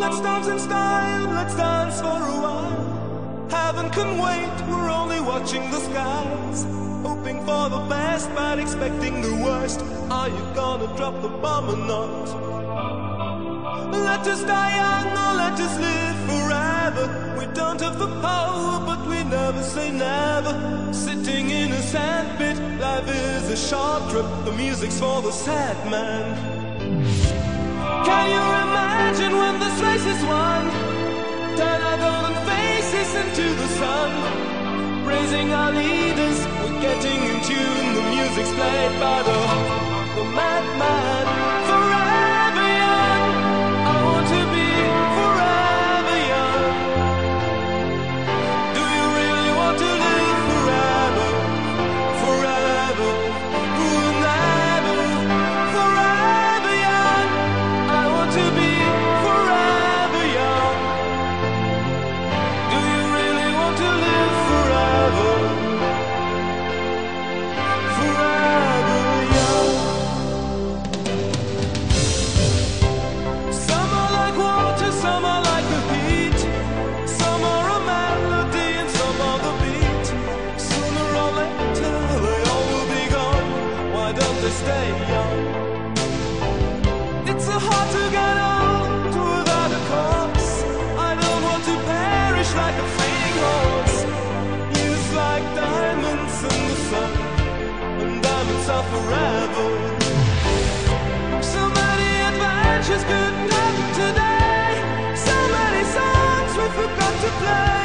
Let's dance in style, let's dance for a while. Heaven can wait, we're only watching the skies, hoping for the best but expecting the worst. Are you gonna drop the bomb or not? Let us die young or let us live forever. We don't have the power but we never say never. Sitting in a sandpit, life is a short trip. The music's for the sad man. Can you imagine when this race is won? Turn our golden faces into the sun, praising our leaders, we're getting in tune. The music's played by the madman. Forever young, I want to be forever young. Do you really want to live forever? Forever, never. Forever young, I want to be forever young. Do you really want to live forever? Forever young. Some are like water, some are like the heat. Some are a melody and some are the beat. Sooner or later they all will be gone. Why don't they stay young? It's so hard to get old without a cause. I don't want to perish like a fading horse. Youth like diamonds in the sun, and diamonds are forever. So many adventures couldn't happen today. So many songs we forgot to play.